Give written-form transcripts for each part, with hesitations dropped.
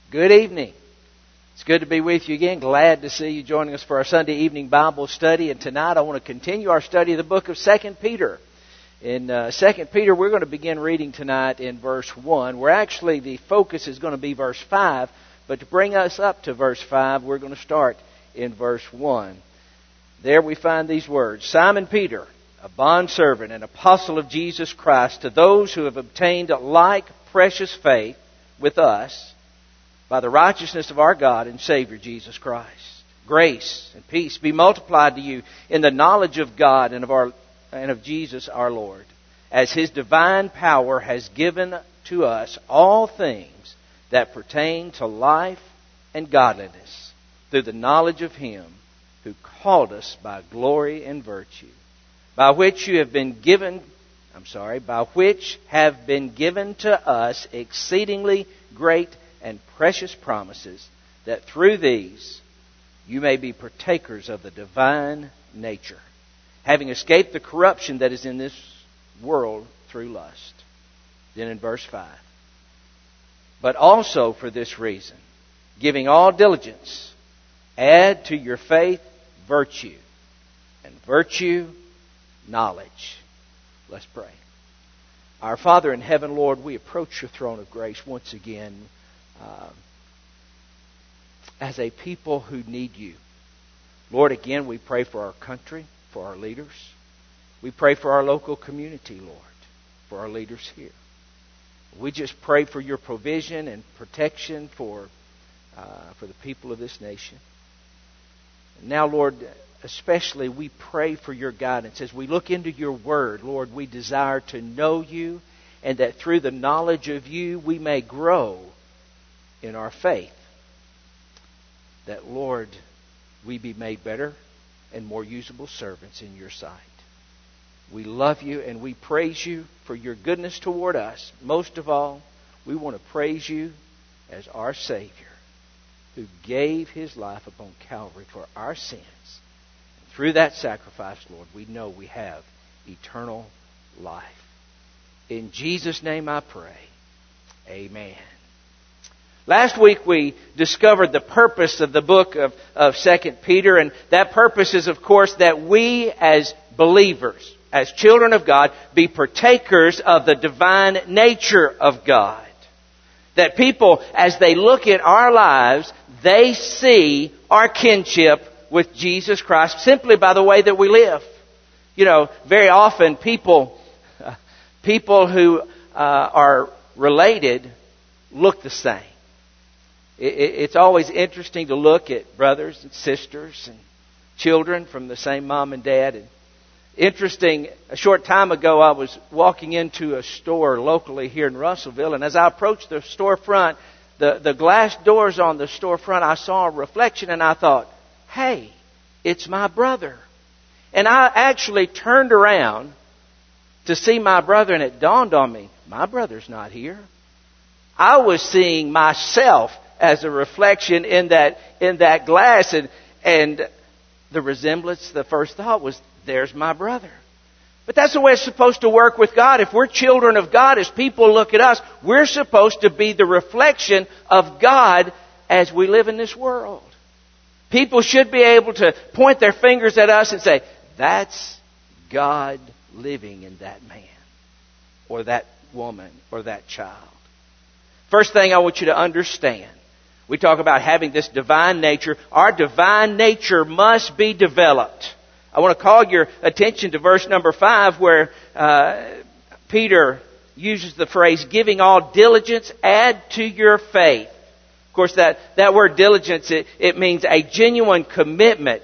Good evening. It's good to be with you again. Glad to see you joining us for our Sunday evening Bible study. And tonight I want to continue our study of the book of 2 Peter. In 2 Peter, we're going to begin reading tonight in verse 1, where actually the focus is going to be verse 5. But to bring us up to verse 5, we're going to start in verse 1. There we find these words: Simon Peter, a bondservant and apostle of Jesus Christ, to those who have obtained like precious faith with us, by the righteousness of our God and Savior Jesus Christ. Grace and peace be multiplied to you in the knowledge of God and of Jesus our Lord, as His divine power has given to us all things that pertain to life and godliness, through the knowledge of Him who called us by glory and virtue, by which have been given to us exceedingly great and precious promises, that through these you may be partakers of the divine nature, having escaped the corruption that is in this world through lust. Then in verse 5, but also for this reason, giving all diligence, add to your faith virtue, and virtue knowledge. Let's pray. Our Father in heaven, Lord, we approach your throne of grace once again as a people who need you. Lord, again, we pray for our country, for our leaders. We pray for our local community, Lord, for our leaders here. We just pray for your provision and protection for the people of this nation. And now, Lord, especially we pray for your guidance. As we look into your word, Lord, we desire to know you, and that through the knowledge of you we may grow in our faith. That, Lord, we be made better and more usable servants in your sight. We love you and we praise you for your goodness toward us. Most of all, we want to praise you as our Savior, who gave His life upon Calvary for our sins. And through that sacrifice, Lord, we know we have eternal life. In Jesus' name I pray. Amen. Last week we discovered the purpose of the book of 2 Peter, and that purpose is, of course, that we as believers, as children of God, be partakers of the divine nature of God. That people, as they look at our lives, they see our kinship with Jesus Christ simply by the way that we live. You know, very often people who are related look the same. It's always interesting to look at brothers and sisters and children from the same mom and dad. And interesting, a short time ago I was walking into a store locally here in Russellville, and as I approached the storefront, the glass doors on the storefront, I saw a reflection and I thought, hey, it's my brother. And I actually turned around to see my brother, and it dawned on me, my brother's not here. I was seeing myself as a reflection in that glass, and the resemblance, the first thought was, there's my brother. But that's the way it's supposed to work with God. If we're children of God, as people look at us, we're supposed to be the reflection of God as we live in this world. People should be able to point their fingers at us and say, that's God living in that man, or that woman, or that child. First thing I want you to understand, we talk about having this divine nature. Our divine nature must be developed. I want to call your attention to verse number 5, where Peter uses the phrase, giving all diligence, add to your faith. Of course, that word diligence, it means a genuine commitment,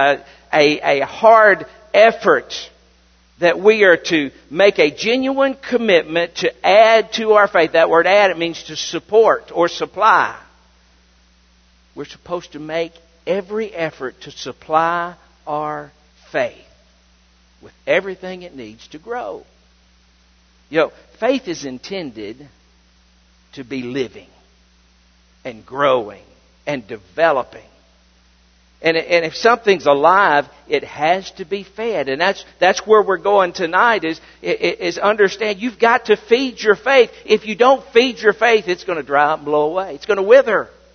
a hard effort, that we are to make a genuine commitment to add to our faith. That word add, it means to support or supply. We're supposed to make every effort to supply our faith with everything it needs to grow. You know, faith is intended to be living and growing and developing. And if something's alive, it has to be fed. And that's where we're going tonight, is understand you've got to feed your faith. If you don't feed your faith, it's going to dry up and blow away. It's going to wither.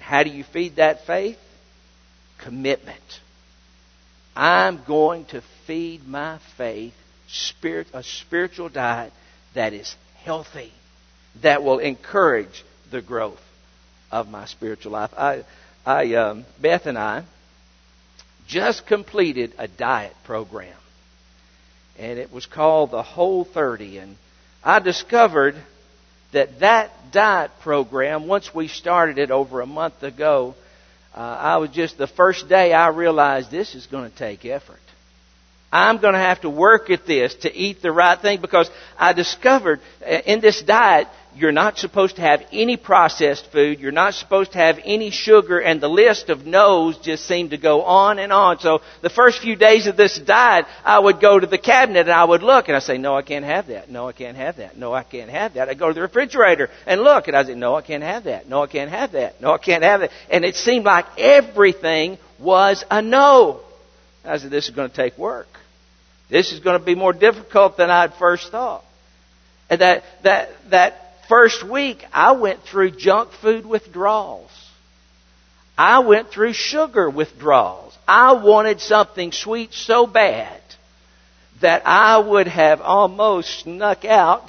how do you feed that faith? Commitment. I'm going to feed my faith a spiritual diet that is healthy, that will encourage the growth of my spiritual life. Beth and I just completed a diet program, and it was called the Whole 30. And I discovered that diet program, once we started it over a month ago, the first day I realized this is going to take effort. I'm going to have to work at this to eat the right thing, because I discovered in this diet, you're not supposed to have any processed food. You're not supposed to have any sugar. And the list of no's just seemed to go on and on. So the first few days of this diet, I would go to the cabinet and I would look and I'd say, no, I can't have that. No, I can't have that. No, I can't have that. I'd go to the refrigerator and look and I'd say, no, I can't have that. No, I can't have that. No, I can't have that. And it seemed like everything was a no. I said, this is going to take work. This is going to be more difficult than I'd first thought. And that first week, I went through junk food withdrawals. I went through sugar withdrawals. I wanted something sweet so bad that I would have almost snuck out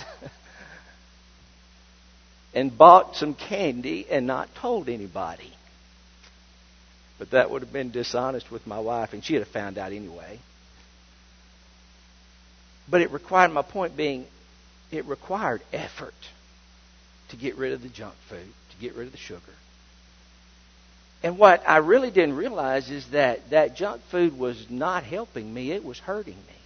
and bought some candy and not told anybody. But that would have been dishonest with my wife, and she'd have found out anyway. But it required, my point being, it required effort to get rid of the junk food, to get rid of the sugar. And what I really didn't realize is that junk food was not helping me, it was hurting me.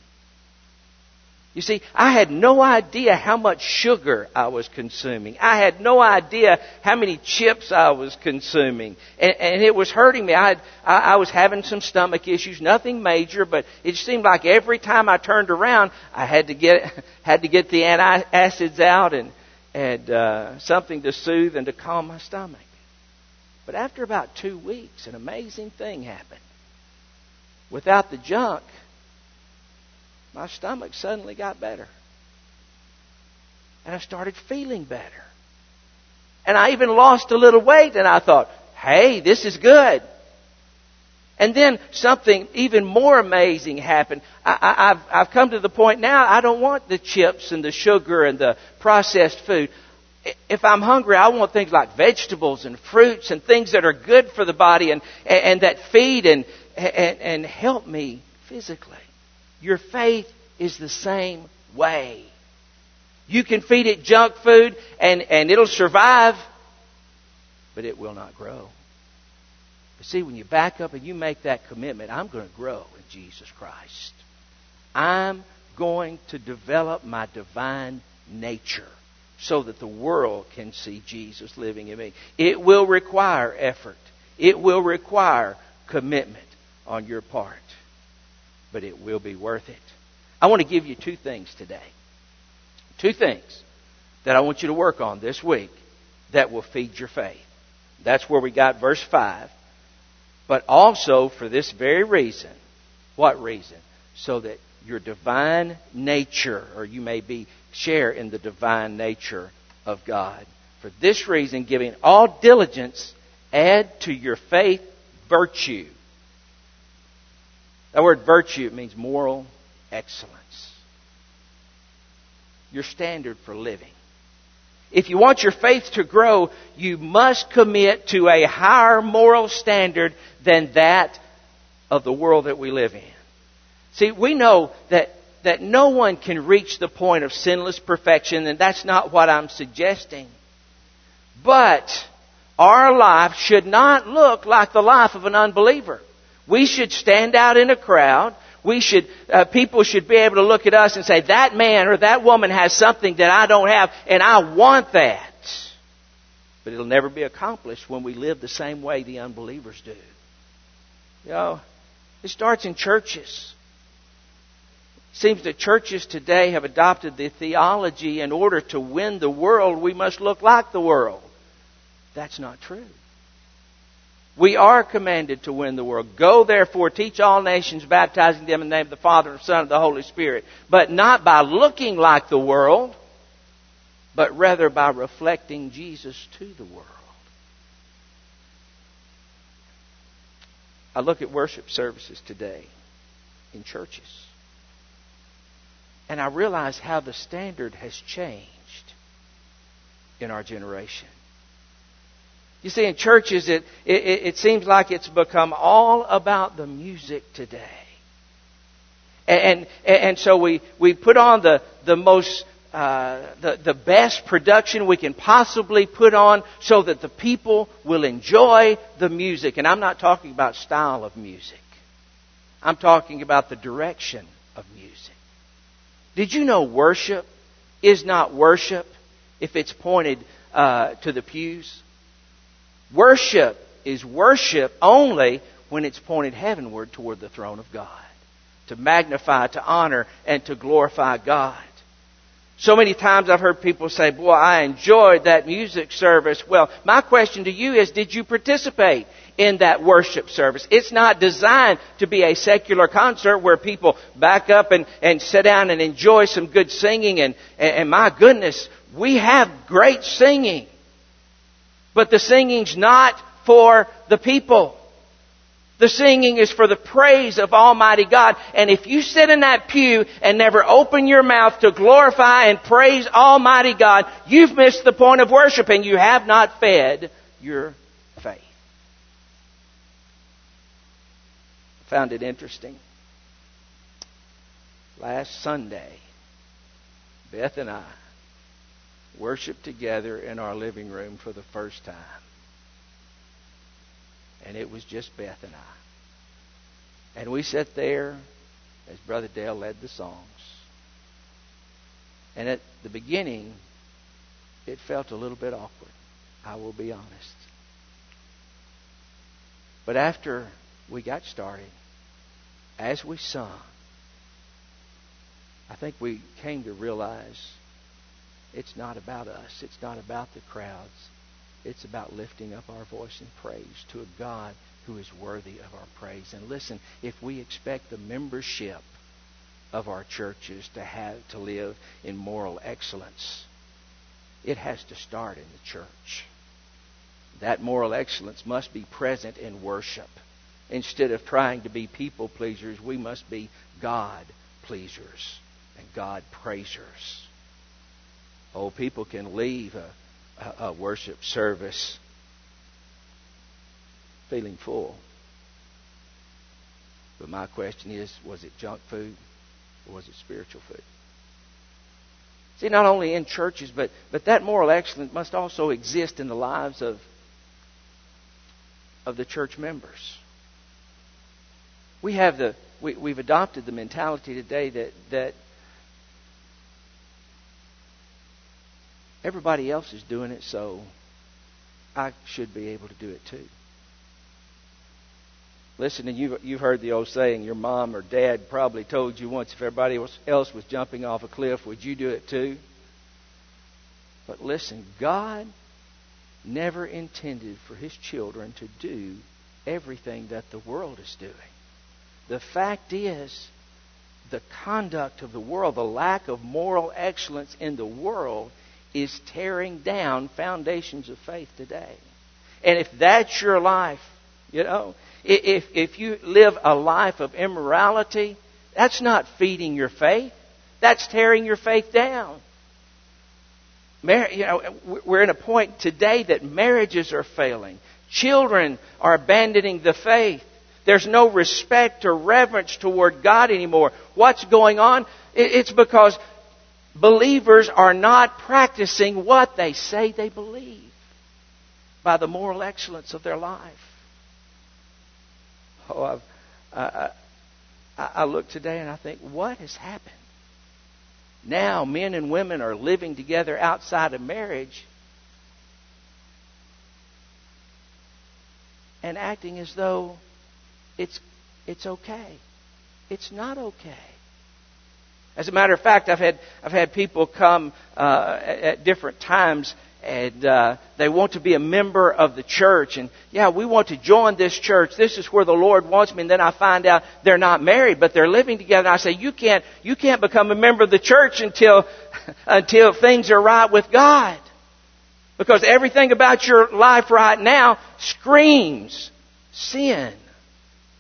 You see, I had no idea how much sugar I was consuming. I had no idea how many chips I was consuming. And it was hurting me. I was having some stomach issues, nothing major, but it seemed like every time I turned around, I had to get the antacids out and something to soothe and to calm my stomach. But after about 2 weeks, an amazing thing happened. Without the junk, my stomach suddenly got better. And I started feeling better. And I even lost a little weight, and I thought, hey, this is good. And then something even more amazing happened. I've come to the point now, I don't want the chips and the sugar and the processed food. If I'm hungry, I want things like vegetables and fruits and things that are good for the body and that feed and help me physically. Your faith is the same way. You can feed it junk food and it'll survive, but it will not grow. But see, when you back up and you make that commitment, I'm going to grow in Jesus Christ. I'm going to develop my divine nature so that the world can see Jesus living in me. It will require effort. It will require commitment on your part. But it will be worth it. I want to give you 2 things today. 2 things that I want you to work on this week that will feed your faith. That's where we got verse 5. But also for this very reason. What reason? So that your divine nature, or you may share in the divine nature of God. For this reason, giving all diligence, add to your faith virtue. That word virtue means moral excellence. Your standard for living. If you want your faith to grow, you must commit to a higher moral standard than that of the world that we live in. See, we know that no one can reach the point of sinless perfection, and that's not what I'm suggesting. But our life should not look like the life of an unbeliever. We should stand out in a crowd. People should be able to look at us and say, that man or that woman has something that I don't have, and I want that. But it'll never be accomplished when we live the same way the unbelievers do. You know, it starts in churches. It seems that churches today have adopted the theology, in order to win the world, we must look like the world. That's not true. We are commanded to win the world. Go, therefore, teach all nations, baptizing them in the name of the Father, and the Son, and the Holy Spirit. But not by looking like the world, but rather by reflecting Jesus to the world. I look at worship services today in churches, and I realize how the standard has changed in our generation. You see, in churches, it seems like it's become all about the music today. And so we put on the most the best production we can possibly put on so that the people will enjoy the music. And I'm not talking about style of music. I'm talking about the direction of music. Did you know worship is not worship if it's pointed to the pews? Worship is worship only when it's pointed heavenward toward the throne of God, to magnify, to honor, and to glorify God. So many times I've heard people say, boy, I enjoyed that music service. Well, my question to you is, did you participate in that worship service? It's not designed to be a secular concert where people back up and sit down and enjoy some good singing. And my goodness, we have great singing. But the singing's not for the people. The singing is for the praise of Almighty God. And if you sit in that pew and never open your mouth to glorify and praise Almighty God, you've missed the point of worship and you have not fed your faith. I found it interesting. Last Sunday, Beth and I worshiped together in our living room for the first time. And it was just Beth and I. And we sat there as Brother Dale led the songs. And at the beginning, it felt a little bit awkward. I will be honest. But after we got started, as we sung, I think we came to realize it's not about us. It's not about the crowds. It's about lifting up our voice in praise to a God who is worthy of our praise. And listen, if we expect the membership of our churches to live in moral excellence, it has to start in the church. That moral excellence must be present in worship. Instead of trying to be people pleasers, we must be God pleasers and God praisers. Oh, people can leave a worship service feeling full. But my question is, was it junk food or was it spiritual food? See, not only in churches, but that moral excellence must also exist in the lives of the church members. We've adopted the mentality today that everybody else is doing it, so I should be able to do it too. Listen, and you've heard the old saying, your mom or dad probably told you once, if everybody else was jumping off a cliff, would you do it too? But listen, God never intended for His children to do everything that the world is doing. The fact is, the conduct of the world, the lack of moral excellence in the world is tearing down foundations of faith today. And if that's your life, if you live a life of immorality, that's not feeding your faith. That's tearing your faith down. We're in a point today that marriages are failing. Children are abandoning the faith. There's no respect or reverence toward God anymore. What's going on? It's because believers are not practicing what they say they believe by the moral excellence of their life. Oh, I look today and I think, what has happened? Now men and women are living together outside of marriage and acting as though it's okay. It's not okay. As a matter of fact, I've had people come at different times, and they want to be a member of the church. And we want to join this church. This is where the Lord wants me. And then I find out they're not married, but they're living together. And I say, you can't become a member of the church until things are right with God, because everything about your life right now screams sin.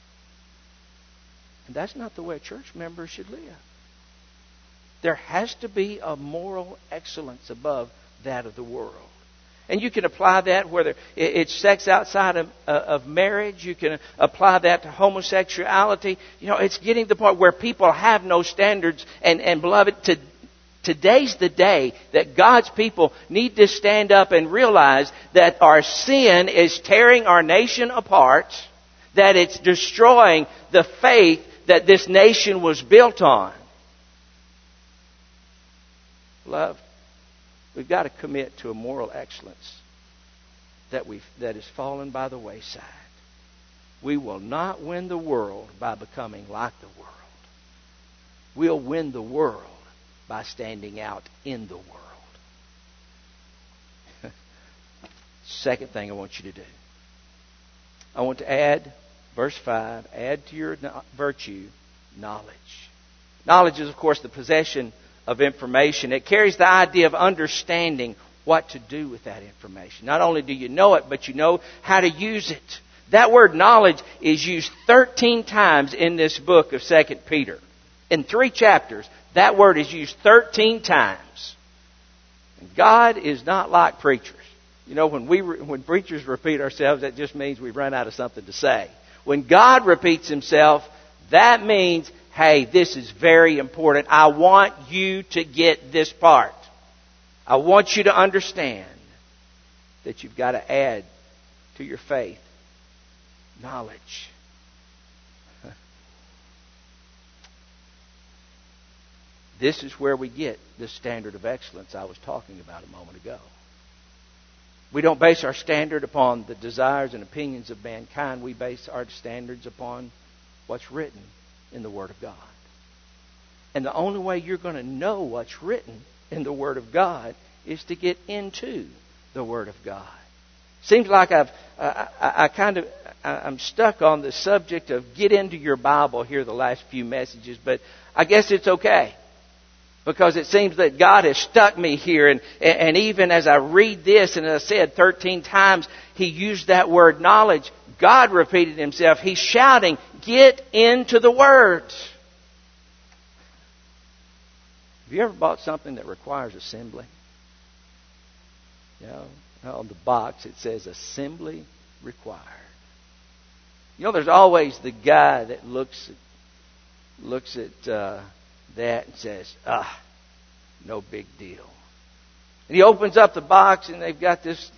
And that's not the way a church member should live. There has to be a moral excellence above that of the world. And you can apply that whether it's sex outside of marriage. You can apply that to homosexuality. It's getting to the point where people have no standards. And beloved, today's the day that God's people need to stand up and realize that our sin is tearing our nation apart, that it's destroying the faith that this nation was built on. Love, we've got to commit to a moral excellence that has fallen by the wayside. We will not win the world by becoming like the world. We'll win the world by standing out in the world. Second thing I want you to do. I want to add, verse 5, add to your virtue knowledge. Knowledge is, of course, the possession of information. It carries the idea of understanding what to do with that information. Not only do you know it, but you know how to use it. That word knowledge is used 13 times in this book of 2 Peter. In 3 chapters, that word is used 13 times. And God is not like preachers. When preachers repeat ourselves, that just means we've run out of something to say. When God repeats Himself, that means, hey, this is very important. I want you to get this part. I want you to understand that you've got to add to your faith knowledge. This is where we get this standard of excellence I was talking about a moment ago. We don't base our standard upon the desires and opinions of mankind. We base our standards upon what's written in the Word of God. And the only way you're going to know what's written in the Word of God is to get into the Word of God. Seems like I'm stuck on the subject of get into your Bible here the last few messages, but I guess it's okay. Because it seems that God has stuck me here. And even as I read this, and as I said 13 times, He used that word knowledge. God repeated Himself. He's shouting, get into the Word. Have you ever bought something that requires assembly? On the box it says assembly required. There's always the guy that looks at that and says, no big deal. And he opens up the box and they've got this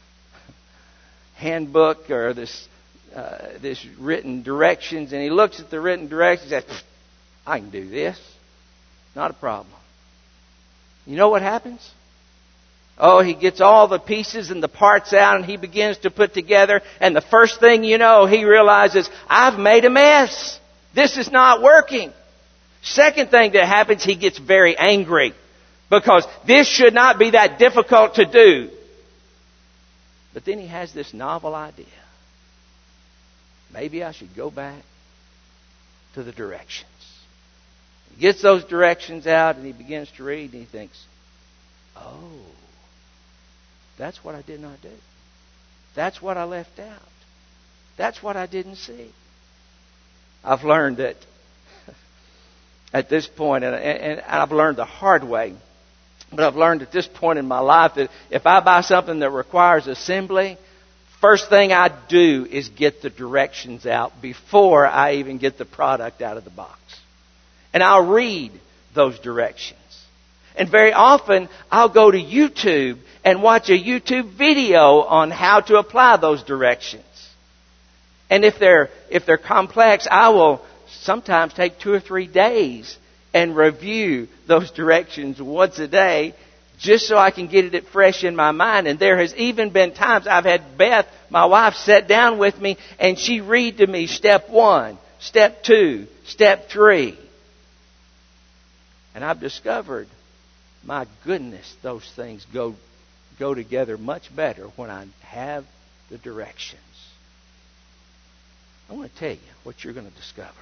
handbook or this written directions, and he looks at the written directions and says, I can do this. Not a problem. You know what happens? He gets all the pieces and the parts out and he begins to put together, and the first thing you know, he realizes, I've made a mess. This is not working. Second thing that happens, he gets very angry because this should not be that difficult to do. But then he has this novel idea. Maybe I should go back to the directions. He gets those directions out and he begins to read and he thinks, that's what I did not do. That's what I left out. That's what I didn't see. I've learned that at this point, and I've learned the hard way, but I've learned at this point in my life that if I buy something that requires assembly, first thing I do is get the directions out before I even get the product out of the box. And I'll read those directions. And very often, I'll go to YouTube and watch a YouTube video on how to apply those directions. And if they're complex, I will sometimes take 2 or 3 days and review those directions once a day just so I can get it fresh in my mind. And there has even been times I've had Beth, my wife, sit down with me and she read to me step 1, step 2, step 3. And I've discovered, my goodness, those things go together much better when I have the directions. I want to tell you what you're going to discover.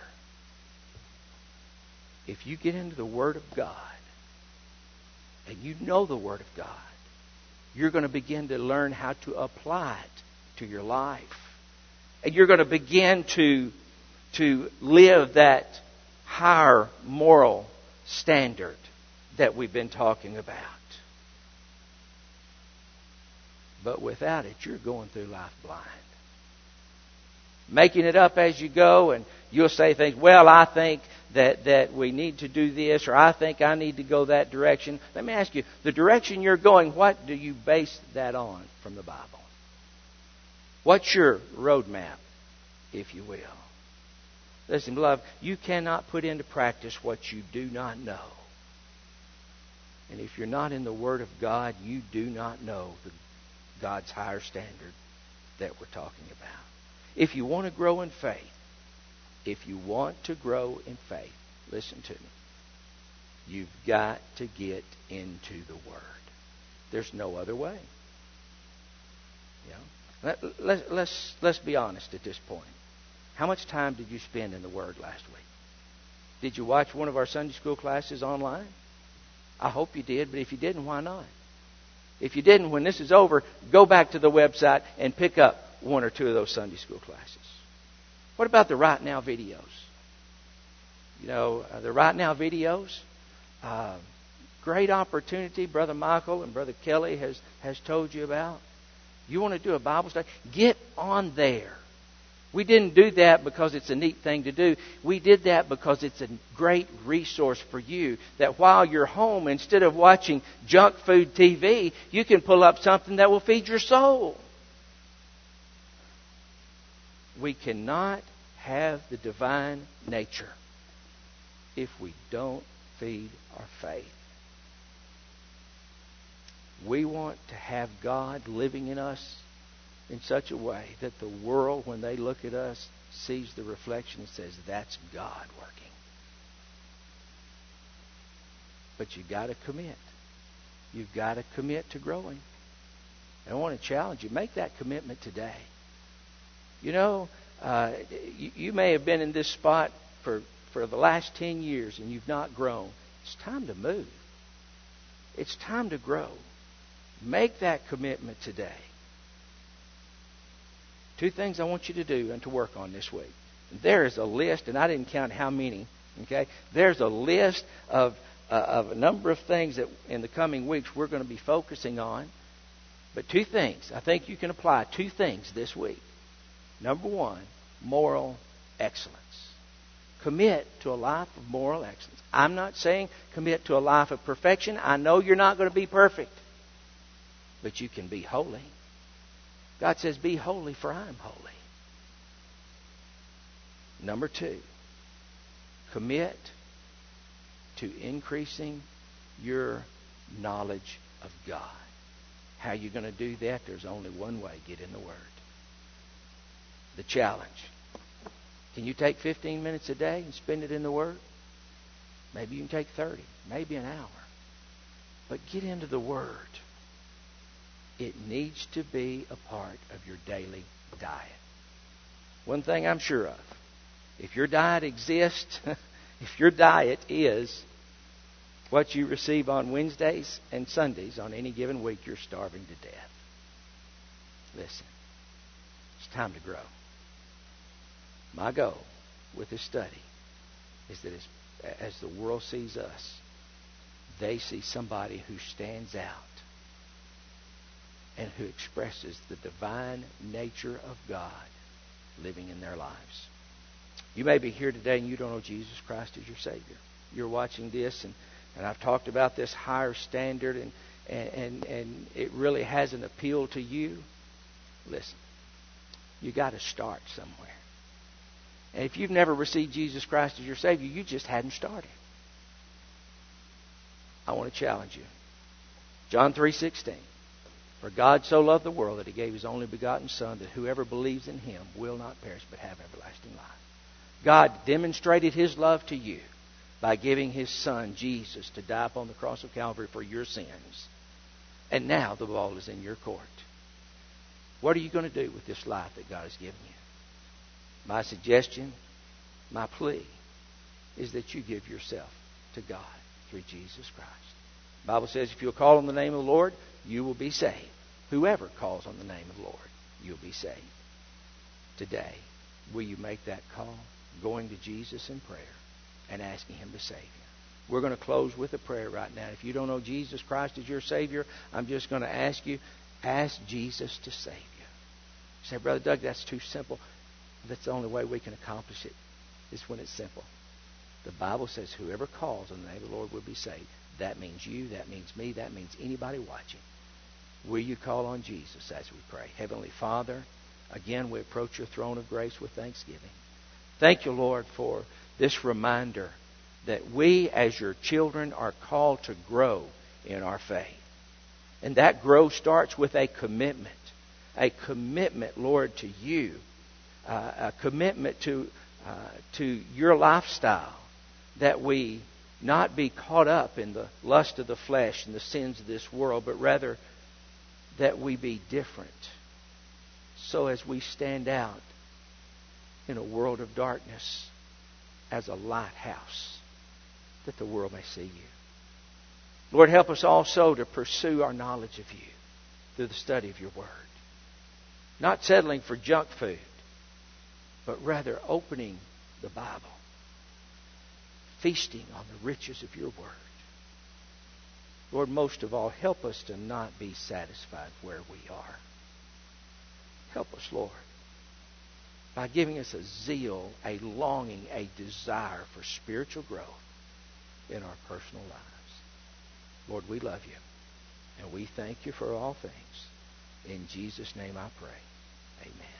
If you get into the Word of God and you know the Word of God, you're going to begin to learn how to apply it to your life. And you're going to begin to to live that higher moral standard that we've been talking about. But without it, you're going through life blind. Making it up as you go, and you'll say things, well, I think that we need to do this, or I think I need to go that direction. Let me ask you, the direction you're going, what do you base that on from the Bible? What's your roadmap, if you will? Listen, beloved, you cannot put into practice what you do not know. And if you're not in the Word of God, you do not know God's higher standard that we're talking about. If you want to grow in faith, listen to me. You've got to get into the Word. There's no other way. Let's be honest at this point. How much time did you spend in the Word last week? Did you watch one of our Sunday school classes online? I hope you did, but if you didn't, why not? If you didn't, when this is over, go back to the website and pick up one or two of those Sunday school classes. What about the Right Now videos? The Right Now videos, great opportunity Brother Michael and Brother Kelly has told you about. You want to do a Bible study? Get on there. We didn't do that because it's a neat thing to do. We did that because it's a great resource for you. That while you're home, instead of watching junk food TV, you can pull up something that will feed your soul. We cannot have the divine nature if we don't feed our faith. We want to have God living in us in such a way that the world, when they look at us, sees the reflection and says, that's God working. But you've got to commit. You've got to commit to growing. And I want to challenge you. Make that commitment today. You may have been in this spot for the last 10 years and you've not grown. It's time to move. It's time to grow. Make that commitment today. 2 things I want you to do and to work on this week. There is a list, and I didn't count how many. Okay, there's a list of a number of things that in the coming weeks we're going to be focusing on. But 2 things, I think you can apply 2 things this week. Number 1, moral excellence. Commit to a life of moral excellence. I'm not saying commit to a life of perfection. I know you're not going to be perfect, but you can be holy. God says, be holy, for I am holy. Number 2, commit to increasing your knowledge of God. How are you going to do that? There's only one way. Get in the Word. The challenge. Can you take 15 minutes a day and spend it in the Word? Maybe you can take 30, maybe an hour. But get into the Word. It needs to be a part of your daily diet. One thing I'm sure of, if your diet exists, if your diet is what you receive on Wednesdays and Sundays on any given week, you're starving to death. Listen, it's time to grow. My goal with this study is that as the world sees us, they see somebody who stands out and who expresses the divine nature of God living in their lives. You may be here today and you don't know Jesus Christ as your Savior. You're watching this, and I've talked about this higher standard, and it really hasn't appealed to you. Listen, you got to start somewhere. And if you've never received Jesus Christ as your Savior, you just hadn't started. I want to challenge you. John 3:16. For God so loved the world that He gave His only begotten Son, that whoever believes in Him will not perish but have everlasting life. God demonstrated His love to you by giving His Son, Jesus, to die upon the cross of Calvary for your sins. And now the ball is in your court. What are you going to do with this life that God has given you? My suggestion, my plea, is that you give yourself to God through Jesus Christ. The Bible says if you'll call on the name of the Lord, you will be saved. Whoever calls on the name of the Lord, you'll be saved. Today, will you make that call? going to Jesus in prayer and asking Him to save you. We're going to close with a prayer right now. If you don't know Jesus Christ as your Savior, I'm just going to ask you, ask Jesus to save you. You say, Brother Doug, that's too simple. That's the only way we can accomplish it, is when it's simple. The Bible says whoever calls on the name of the Lord will be saved. That means you, that means me, that means anybody watching. Will you call on Jesus as we pray? Heavenly Father, again we approach your throne of grace with thanksgiving. Thank you, Lord, for this reminder that we as your children are called to grow in our faith. And that growth starts with a commitment. A commitment, Lord, to you. A commitment to your lifestyle. That we not be caught up in the lust of the flesh and the sins of this world, but rather that we be different. So as we stand out in a world of darkness as a lighthouse, that the world may see you. Lord, help us also to pursue our knowledge of you through the study of your Word. Not settling for junk food, but rather opening the Bible. Feasting on the riches of your Word. Lord, most of all, help us to not be satisfied where we are. Help us, Lord, by giving us a zeal, a longing, a desire for spiritual growth in our personal lives. Lord, we love you, and we thank you for all things. In Jesus' name I pray. Amen.